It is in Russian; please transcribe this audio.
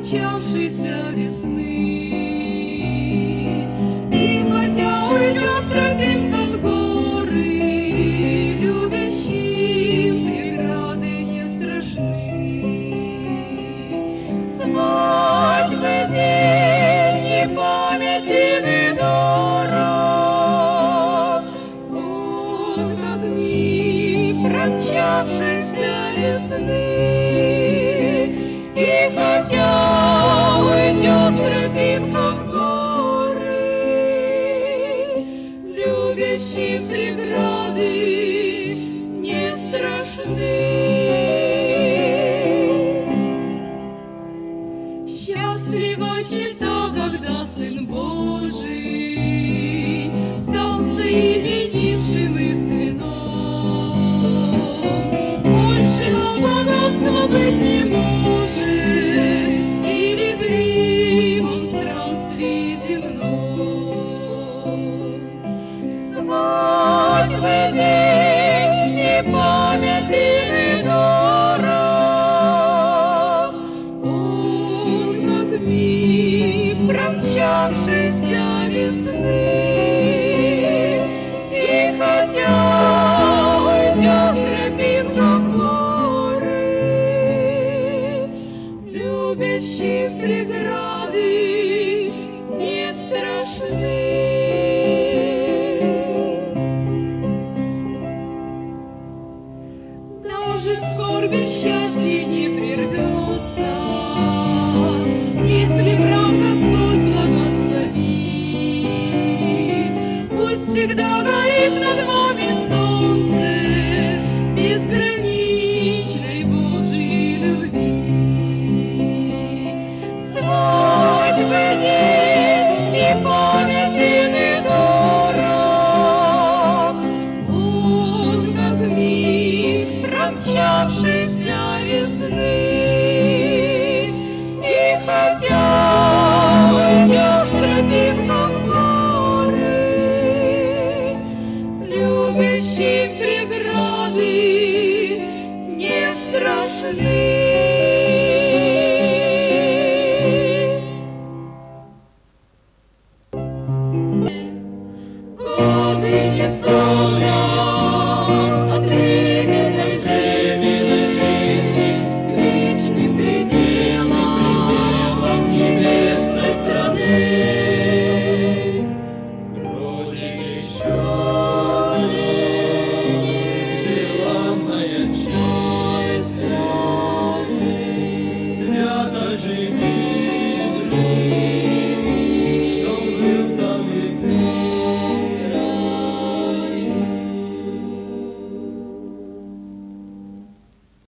промчавшейся весны. И хотя уйдет тропинка в горы, любящим преграды не страшны. Свадьбы день и памятины дорог, он как миг промчавшейся весны. И хотя уйдет тропинка в горы, любящим преграды не страшны. Счастлива чета, когда Сын Божий стал соединившим их звеном. Большего богатства быть не может, или гримом в странстве земном. Свадьбы день и памятины дорог, он как миг промчавшейся весны. И хотя уйдет тропинка в горы, любящим преграды не страшны. Даже в скорби счастье не прервется, если прав Господь благословит. Пусть всегда горит над вами солнце безграничной Божьей любви. Свадьбы день и памятины дорог, он как миг промчавшейся весны. И хотя уйдет тропинка в горы, любящим преграды не страшны.